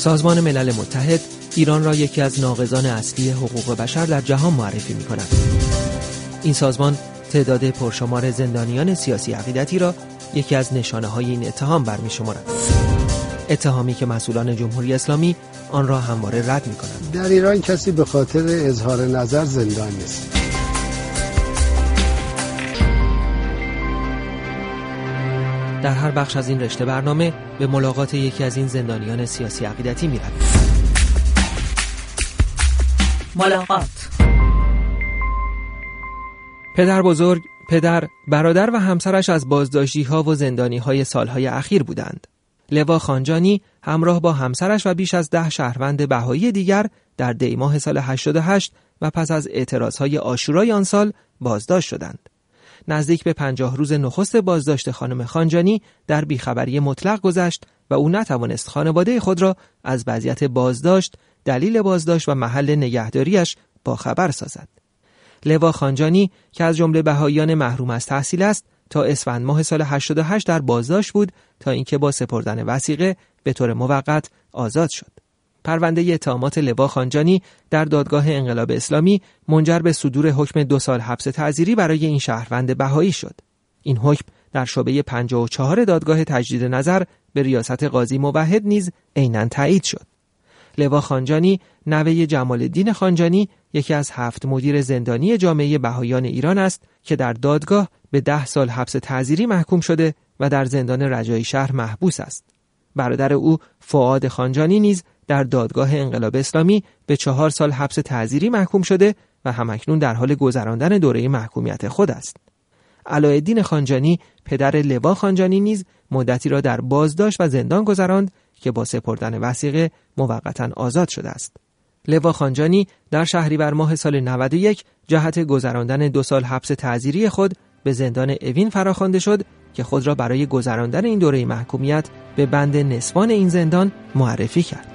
سازمان ملل متحد ایران را یکی از ناقضان اصلی حقوق بشر در جهان معرفی می‌کند. این سازمان تعداد پرشمار زندانیان سیاسی عقیدتی را یکی از نشانه‌های این اتهام برمی‌شمارد. اتهامی که مسئولان جمهوری اسلامی آن را همواره رد می‌کنند. در ایران کسی به خاطر اظهار نظر زندان نیست. در هر بخش از این رشته برنامه به ملاقات یکی از این زندانیان سیاسی عقیدتی می‌رویم. ملاقات. پدر بزرگ، پدر، برادر و همسرش از بازداشتی‌ها و زندانی‌های سالهای اخیر بودند. لوا خانجانی همراه با همسرش و بیش از 10 شهروند بهایی دیگر در دی ماه سال 88 و پس از اعتراضهای عاشورای آن سال بازداشت شدند. نزدیک به 50 روز نخست بازداشت خانم خانجانی در بیخبری مطلق گذشت و او نتوانست خانواده خود را از وضعیت بازداشت، دلیل بازداشت و محل نگهداریش باخبر سازد. لوا خانجانی که از جمله بهاییان محروم از تحصیل است، تا اسفند ماه سال 88 در بازداشت بود تا اینکه با سپردن وثیقه به طور موقت آزاد شد. پرونده اتهامات لوا خانجانی در دادگاه انقلاب اسلامی منجر به صدور حکم 2 سال حبس تعزیری برای این شهروند بهایی شد. این حکم در شعبه 54 دادگاه تجدید نظر به ریاست قاضی موحد نیز عیناً تایید شد. لوا خانجانی نوه جمال الدین خانجانی یکی از 7 مدیر زندانی جامعه بهاییان ایران است که در دادگاه به 10 سال حبس تعزیری محکوم شده و در زندان رجایی شهر محبوس است. برادر او فؤاد خانجانی نیز در دادگاه انقلاب اسلامی به 4 سال حبس تعزیری محکوم شده و همکنون در حال گذراندن دوره محکومیت خود است. علایالدین خانجانی پدر لوا خانجانی نیز مدتی را در بازداشت و زندان گذراند که با سپردن وثیقه موقتا آزاد شده است. لوا خانجانی در شهریور ماه سال 91 جهت گذراندن 2 سال حبس تعزیری خود به زندان اوین فراخوانده شد که خود را برای گذراندن این دوره محکومیت به بند نسوان این زندان معرفی کرد.